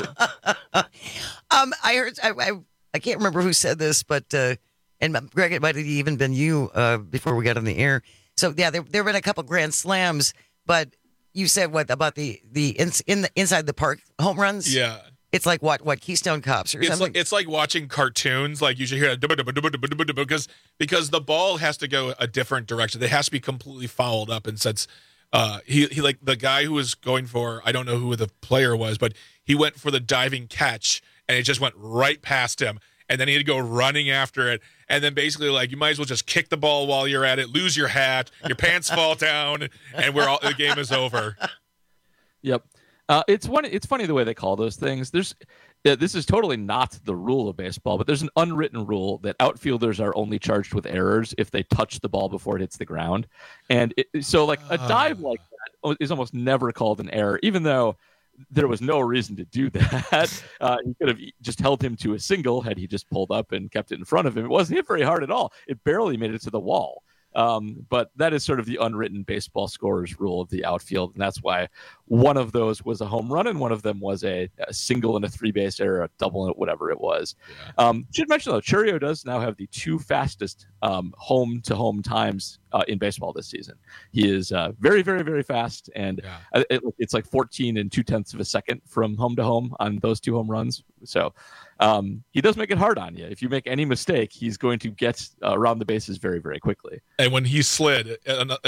I heard. I can't remember who said this, but and Greg, it might have even been you before we got on the air. So yeah, there have been a couple grand slams, but you said what about the inside the park home runs? Yeah. It's like what Keystone Cops or something. It's like watching cartoons. Like you should hear because the ball has to go a different direction. It has to be completely fouled up. And since he like the guy who was going for, I don't know who the player was, but he went for the diving catch and it just went right past him. And then he had to go running after it. And then basically, like, you might as well just kick the ball while you're at it, lose your hat, your pants fall down, and the game is over. Yep. It's funny the way they call those things. This is totally not the rule of baseball, but there's an unwritten rule that outfielders are only charged with errors if they touch the ball before it hits the ground. And so like a dive like that is almost never called an error, even though there was no reason to do that. He could have just held him to a single had he just pulled up and kept it in front of him. It wasn't hit very hard at all. It barely made it to the wall. But that is sort of the unwritten baseball scorer's rule of the outfield. And that's why one of those was a home run and one of them was a single and a three-base error, a double, whatever it was. Yeah. Should mention, though, Chourio does now have the two fastest home-to-home times in baseball this season. He is very, very, very fast. And it's like 14 and 0.2 of a second from home to home on those two home runs. So he does make it hard on you. If you make any mistake, he's going to get around the bases very, very quickly. And when he slid,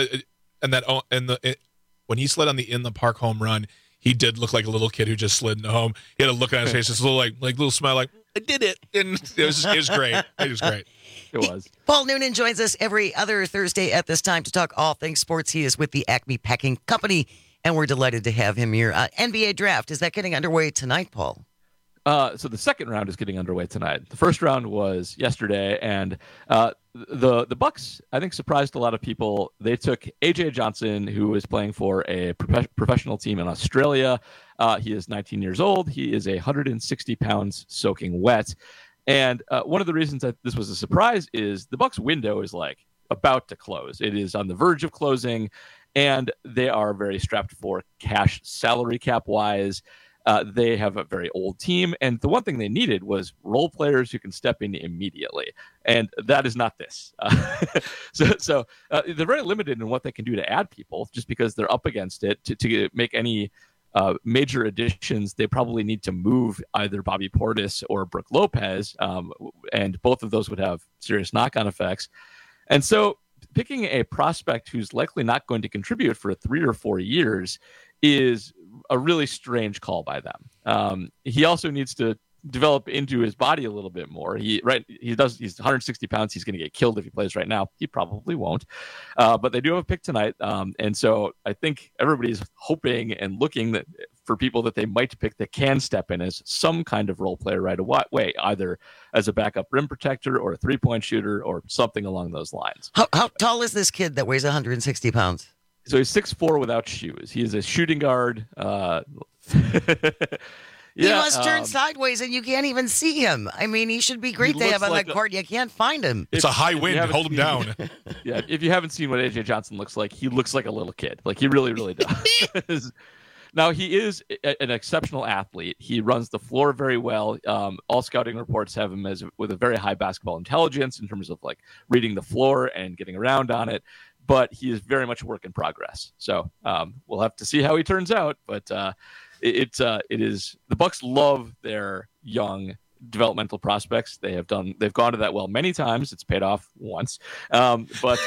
when he slid on the in the park home run, he did look like a little kid who just slid in the home. He had a look on his face, just a little like little smile, like I did it, and it was great. It was great. It was. Paul Noonan joins us every other Thursday at this time to talk all things sports. He is with the Acme Packing Company, and we're delighted to have him here. NBA draft, is that getting underway tonight, Paul? So the second round is getting underway tonight. The first round was yesterday, and the Bucks, I think, surprised a lot of people. They took A.J. Johnson, who is playing for a professional team in Australia. He is 19 years old. He is 160 pounds soaking wet. And one of the reasons that this was a surprise is the Bucks window is like about to close. It is on the verge of closing, and they are very strapped for cash salary cap wise. They have a very old team, and the one thing they needed was role players who can step in immediately, and that is not this. So they're very limited in what they can do to add people, just because they're up against it. To make any major additions, they probably need to move either Bobby Portis or Brook Lopez, and both of those would have serious knock-on effects. And so picking a prospect who's likely not going to contribute for 3 or 4 years is a really strange call by them. He also needs to develop into his body a little bit more. He's 160 pounds. He's going to get killed if he plays right now. He probably won't. But they do have a pick tonight. And so I think everybody's hoping and looking for people that they might pick that can step in as some kind of role player right away, either as a backup rim protector or a three-point shooter or something along those lines. How tall is this kid that weighs 160 pounds? So he's 6'4" without shoes. He is a shooting guard. He must turn sideways, and you can't even see him. I mean, he should be great to have on that court. You can't find him. It's a high wind. Hold him down. Yeah, if you haven't seen what A.J. Johnson looks like, he looks like a little kid. Like, he really, really does. Now, he is an exceptional athlete. He runs the floor very well. All scouting reports have him with a very high basketball intelligence in terms of, like, reading the floor and getting around on it. But he is very much a work in progress. So we'll have to see how he turns out. But it is the Bucks love their young developmental prospects. They've gone to that well many times. It's paid off once, but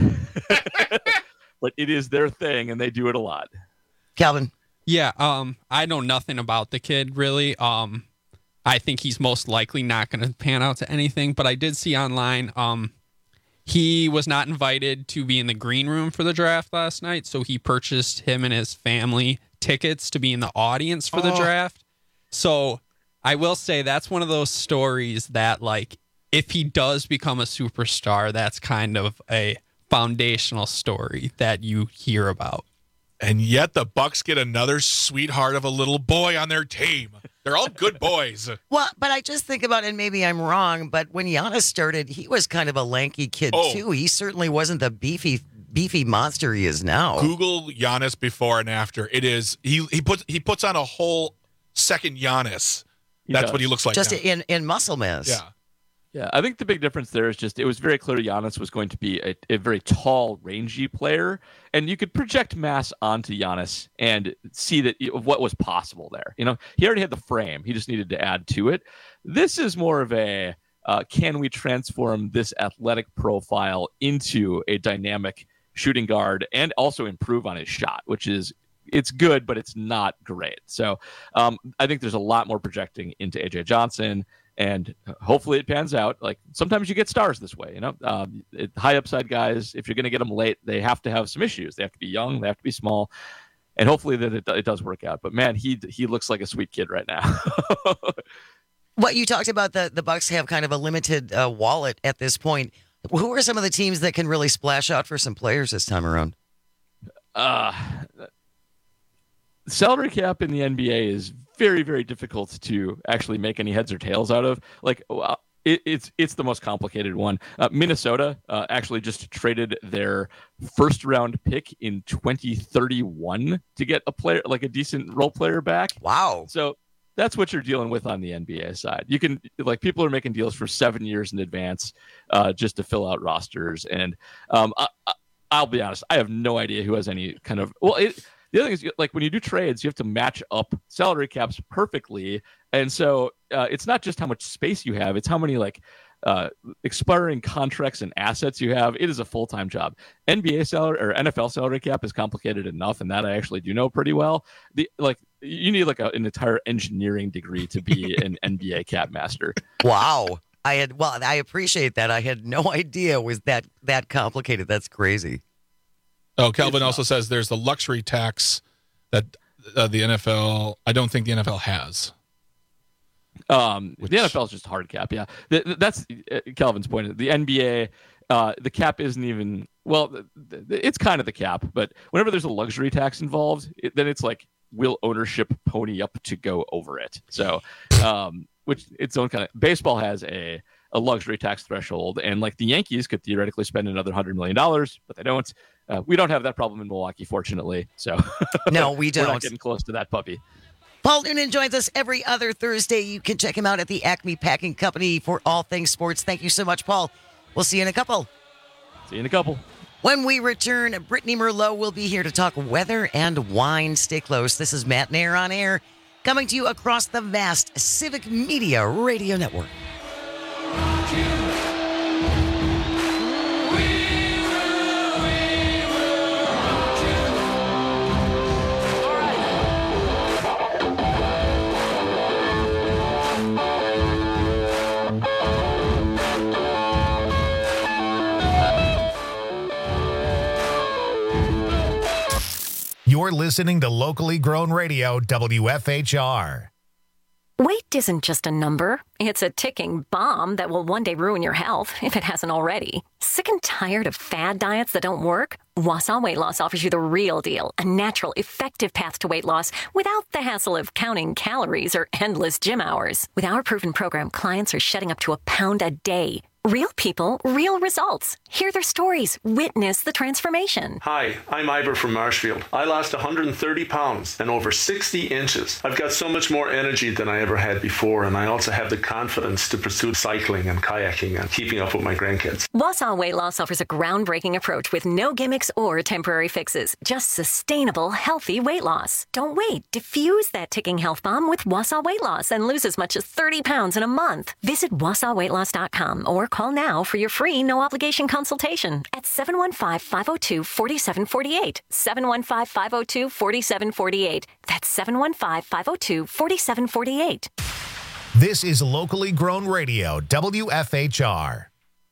it is their thing, and they do it a lot. Calvin, yeah, I know nothing about the kid really. I think he's most likely not going to pan out to anything. But I did see online, he was not invited to be in the green room for the draft last night, so he purchased him and his family tickets to be in the audience for the draft. So I will say that's one of those stories that, like, if he does become a superstar, that's kind of a foundational story that you hear about. And yet the Bucks get another sweetheart of a little boy on their team. They're all good boys. Well, but I just think about it, and maybe I'm wrong, but when Giannis started, he was kind of a lanky kid, too. He certainly wasn't the beefy monster he is now. Google Giannis before and after. It is he puts on a whole second Giannis. That's what he looks like just now. in muscle mass. Yeah, I think the big difference there is just it was very clear Giannis was going to be a very tall, rangy player, and you could project mass onto Giannis and see that what was possible there. You know, he already had the frame; he just needed to add to it. This is more of a can we transform this athletic profile into a dynamic shooting guard and also improve on his shot, which is it's good, but it's not great. So I think there's a lot more projecting into A.J. Johnson, and hopefully it pans out. Like, sometimes you get stars this way, you know. High upside guys, if you're going to get them late, they have to have some issues. They have to be young, they have to be small, and hopefully that it does work out. But man, he looks like a sweet kid right now. What you talked about, the Bucks have kind of a limited wallet at this point. Who are some of the teams that can really splash out for some players this time around? Salary cap in the NBA is very, very difficult to actually make any heads or tails out of. Like, it's the most complicated one. Minnesota actually just traded their first round pick in 2031 to get a player, like a decent role player, back. Wow. So that's what you're dealing with on the NBA side. You can, like, people are making deals for 7 years in advance just to fill out rosters. And I'll be honest, I have no idea who has any kind of, the other thing is, like, when you do trades, you have to match up salary caps perfectly. And so it's not just how much space you have, it's how many, like, expiring contracts and assets you have. It is a full-time job. NBA salary or NFL salary cap is complicated enough, and that I actually do know pretty well. You need like an entire engineering degree to be an NBA cap master. Wow. I appreciate that. I had no idea it was that complicated. That's crazy. Oh, Calvin also says there's the luxury tax that the NFL, I don't think the NFL has. The NFL is just hard cap. Yeah. That's Calvin's point. The NBA, the cap isn't even, it's kind of the cap, but whenever there's a luxury tax involved, then it's like, will ownership pony up to go over it? So, which its own kind of, baseball has a luxury tax threshold, and like the Yankees could theoretically spend another $100 million, but they don't. We don't have that problem in Milwaukee, fortunately. So no, we don't. We're not getting close to that puppy. Paul Noonan joins us every other Thursday. You can check him out at the Acme Packing Company for all things sports. Thank you so much, Paul. We'll see you in a couple. See you in a couple. When we return, Brittany Merlot will be here to talk weather and wine. Stay close. This is Matt Nair on Air, coming to you across the vast Civic Media Radio Network. You're listening to locally grown radio, WFHR. Weight isn't just a number. It's a ticking bomb that will one day ruin your health, if it hasn't already. Sick and tired of fad diets that don't work? Wausau Weight Loss offers you the real deal, a natural, effective path to weight loss without the hassle of counting calories or endless gym hours. With our proven program, clients are shedding up to a pound a day. Real people, real results. Hear their stories. Witness the transformation. Hi, I'm Ivor from Marshfield. I lost 130 pounds and over 60 inches. I've got so much more energy than I ever had before, and I also have the confidence to pursue cycling and kayaking and keeping up with my grandkids. Wausau Weight Loss offers a groundbreaking approach with no gimmicks or temporary fixes. Just sustainable, healthy weight loss. Don't wait. Diffuse that ticking health bomb with Wausau Weight Loss and lose as much as 30 pounds in a month. Visit WausauWeightLoss.com or call now for your free no-obligation consultation at 715-502-4748. 715-502-4748. That's 715-502-4748. This is locally grown radio, WFHR.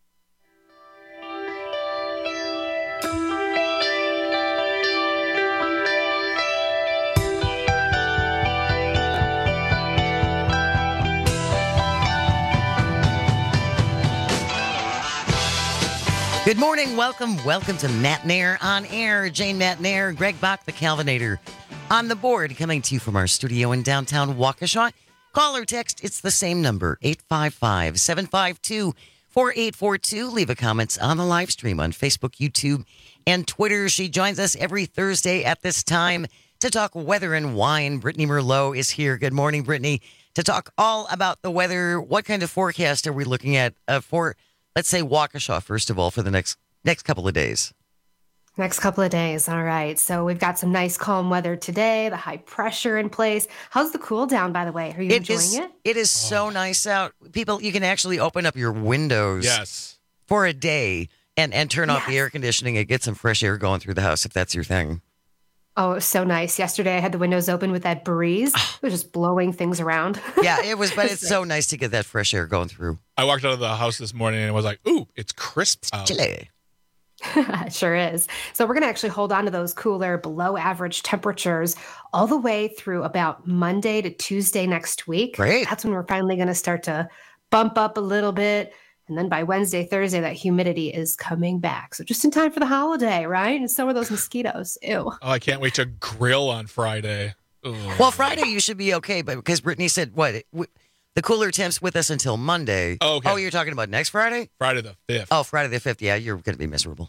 Good morning. Welcome to Matt Nair on Air. Jane Matt Nair, Greg Bach, the Calvinator, on the board, coming to you from our studio in downtown Waukesha. Call or text, it's the same number, 855-752-4842. Leave a comment on the live stream on Facebook, YouTube, and Twitter. She joins us every Thursday at this time to talk weather and wine. Brittany Merlot is here. Good morning, Brittany, to talk all about the weather. What kind of forecast are we looking at for, let's say, Waukesha, first of all, for the next couple of days? Next couple of days. All right. So we've got some nice calm weather today, the high pressure in place. How's the cool down, by the way? Are you enjoying it? It is so nice out. People, you can actually open up your windows for a day and turn off the air conditioning and get some fresh air going through the house if that's your thing. Oh, it was so nice. Yesterday I had the windows open with that breeze. It was just blowing things around. Yeah, it was, but it's so nice to get that fresh air going through. I walked out of the house this morning and it was like, ooh, it's crisp out. Chilly. It sure is. So we're going to actually hold on to those cooler, below average temperatures all the way through about Monday to Tuesday next week. Great. That's when we're finally going to start to bump up a little bit. And then by Wednesday, Thursday, that humidity is coming back. So just in time for the holiday, right? And so are those mosquitoes. Ew. Oh, I can't wait to grill on Friday. Ugh. Well, Friday you should be okay, but because Brittany said, the cooler temps with us until Monday. Oh, okay. Oh, you're talking about next Friday? Friday the 5th. Oh, Friday the 5th. Yeah, you're going to be miserable.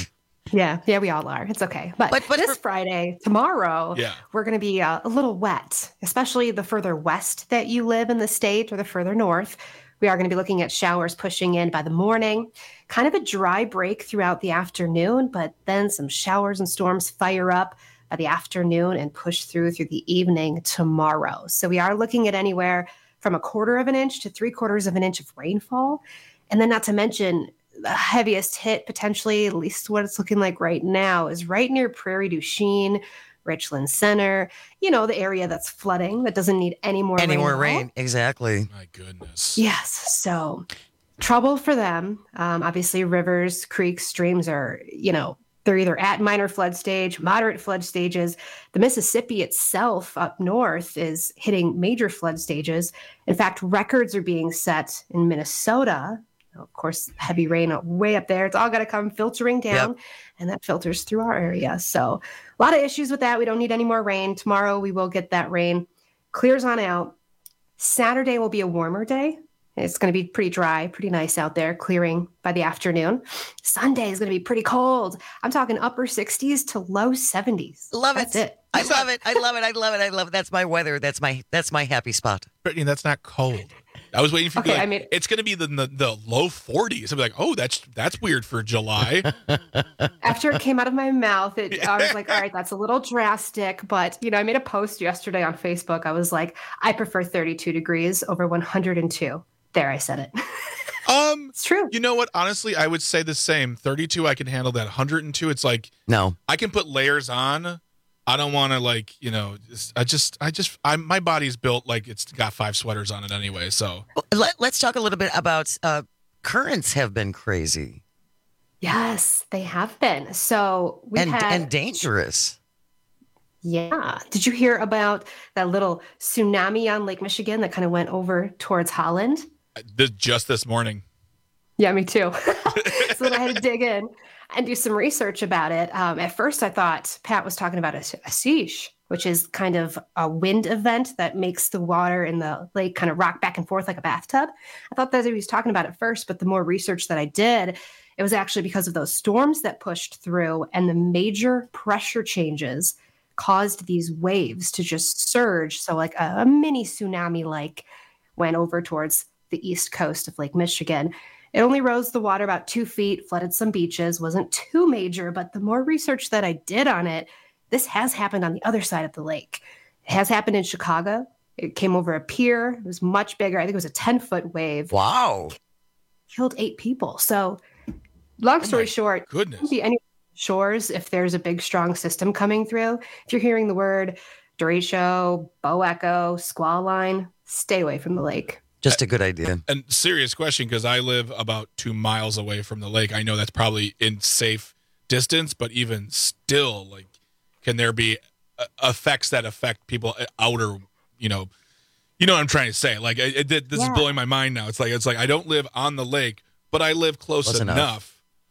Yeah, we all are. It's okay. But this Friday, tomorrow, we're going to be a little wet, especially the further west that you live in the state or the further north. We are going to be looking at showers pushing in by the morning, kind of a dry break throughout the afternoon, but then some showers and storms fire up by the afternoon and push through the evening tomorrow. So we are looking at anywhere from 1/4 of an inch to 3/4 of an inch of rainfall. And then not to mention the heaviest hit potentially, at least what it's looking like right now, is right near Prairie du Chien, Richland Center, the area that's flooding, that doesn't need any more rain. Exactly. My goodness. Yes. So trouble for them. Obviously, rivers, creeks, streams are, they're either at minor flood stage, moderate flood stages. The Mississippi itself up north is hitting major flood stages. In fact, records are being set in Minnesota. Of course, heavy rain way up there. It's all got to come filtering down, and that filters through our area. So a lot of issues with that. We don't need any more rain. Tomorrow we will get that rain. Clears on out. Saturday will be a warmer day. It's going to be pretty dry, pretty nice out there, clearing by the afternoon. Sunday is going to be pretty cold. I'm talking upper 60s to low 70s. Love That's it. I love it. I love it. I love it. I love it. That's my weather. That's my happy spot. Brittany, that's not cold. I was waiting for you to be like, it's going to be the low 40s. I'd be like, oh, that's weird for July. After it came out of my mouth, I was like, all right, that's a little drastic. But, I made a post yesterday on Facebook. I was like, I prefer 32 degrees over 102. There, I said it. It's true. You know what? Honestly, I would say the same. 32, I can handle that. 102, it's like, no, I can put layers on. I don't want to my body's built like it's got 5 sweaters on it anyway. So let's talk a little bit about currents have been crazy. Yes, they have been. So and dangerous. Yeah. Did you hear about that little tsunami on Lake Michigan that kind of went over towards Holland? Just this morning. Yeah, me too. So then I had to dig in and do some research about it. At first, I thought Pat was talking about a siege, which is kind of a wind event that makes the water in the lake kind of rock back and forth like a bathtub. I thought that's what he was talking about at first, but the more research that I did, it was actually because of those storms that pushed through and the major pressure changes caused these waves to just surge. So like a mini tsunami like went over towards the east coast of Lake Michigan. It only rose the water about 2 feet, flooded some beaches, wasn't too major, but the more research that I did on it, this has happened on the other side of the lake. It has happened in Chicago. It came over a pier. It was much bigger. I think it was a 10-foot wave. Wow. Killed 8 people. So long story short, goodness. It can be any shores if there's a big, strong system coming through. If you're hearing the word derecho, bow echo, squall line, stay away from the lake. Just a good idea. And serious question, because I live about 2 miles away from the lake. I know that's probably in safe distance, but even still, like, can there be effects that affect people outer, you know what I'm trying to say? Like, this is blowing my mind now. It's like I don't live on the lake, but I live close enough.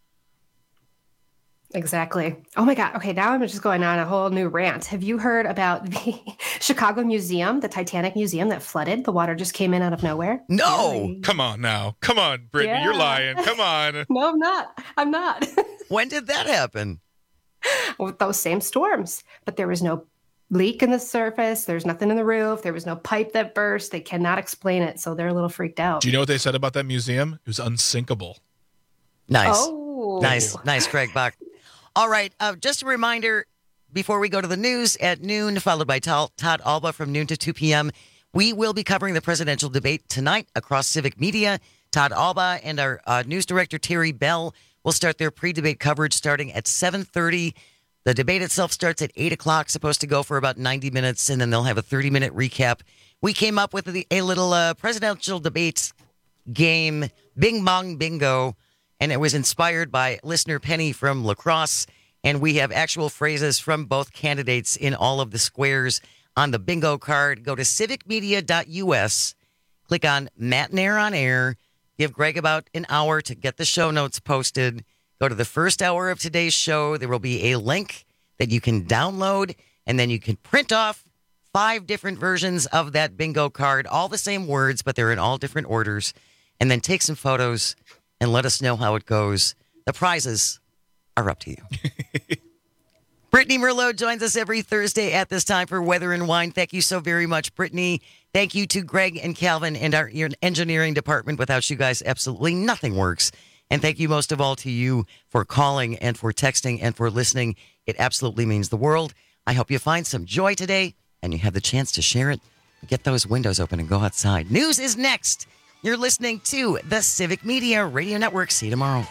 Exactly. Oh my God. Okay, now I'm just going on a whole new rant. Have you heard about the Chicago Museum, the Titanic Museum that flooded? The water just came in out of nowhere. No. Really? Come on now. Come on, Brittany. You're lying. Come on. No, I'm not. I'm not. When did that happen? With those same storms. But there was no leak in the surface. There's nothing in the roof. There was no pipe that burst. They cannot explain it. So they're a little freaked out. Do you know what they said about that museum? It was unsinkable. Nice. Oh. Nice, Craig Bach. All right. Just a reminder, before we go to the news at noon, followed by Todd Alba from noon to 2 p.m., we will be covering the presidential debate tonight across Civic Media. Todd Alba and our news director, Terry Bell, will start their pre-debate coverage starting at 7:30. The debate itself starts at 8 o'clock, supposed to go for about 90 minutes, and then they'll have a 30-minute recap. We came up with a little presidential debate game, Bing Bong Bingo, and it was inspired by listener Penny from La Crosse. And we have actual phrases from both candidates in all of the squares on the bingo card. Go to civicmedia.us, click on Matt and Air on Air, give Greg about an hour to get the show notes posted. Go to the first hour of today's show. There will be a link that you can download, and then you can print off 5 different versions of that bingo card, all the same words, but they're in all different orders, and then take some photos and let us know how it goes. The prizes are up to you. Brittany Merlot joins us every Thursday at this time for Weather and Wine. Thank you so very much, Brittany. Thank you to Greg and Calvin and our engineering department. Without you guys, absolutely nothing works. And thank you most of all to you for calling and for texting and for listening. It absolutely means the world. I hope you find some joy today and you have the chance to share it. Get those windows open and go outside. News is next. You're listening to the Civic Media Radio Network. See you tomorrow.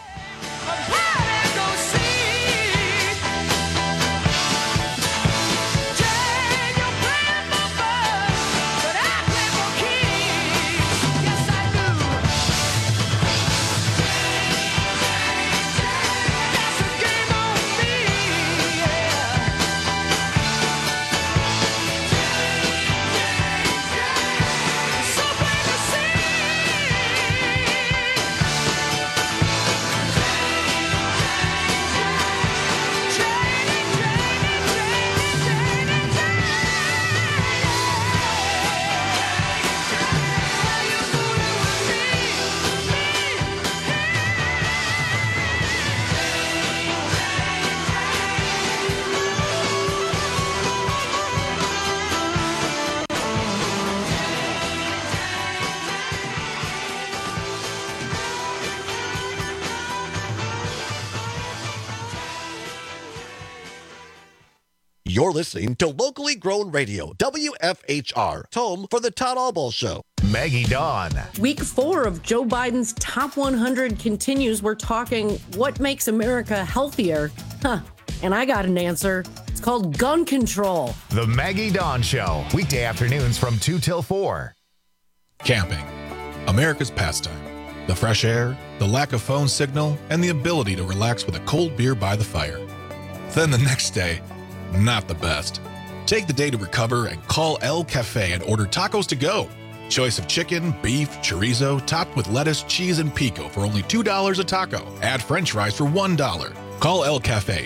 You're listening to locally grown radio, WFHR, home for the Todd Alba Show. Maggie Dawn. Week 4 of Joe Biden's Top 100 continues. We're talking what makes America healthier. And I got an answer. It's called gun control. The Maggie Dawn Show. Weekday afternoons from 2 till 4. Camping, America's pastime. The fresh air, the lack of phone signal, and the ability to relax with a cold beer by the fire. Then the next day, not the best. Take the day to recover and call El Cafe and order tacos to go. Choice of chicken, beef, chorizo, topped with lettuce, cheese, and pico for only $2 a taco. Add french fries for $1. Call El Cafe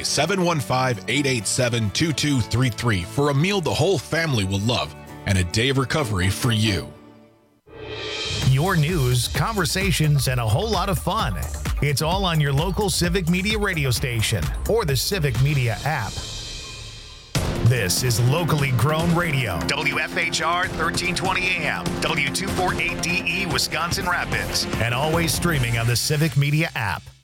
715-887-2233 for a meal the whole family will love and a day of recovery for you. Your news, conversations, and a whole lot of fun. It's all on your local Civic Media radio station or the Civic Media app. This is locally grown radio. WFHR 1320 AM, W248DE Wisconsin Rapids, and always streaming on the Civic Media app.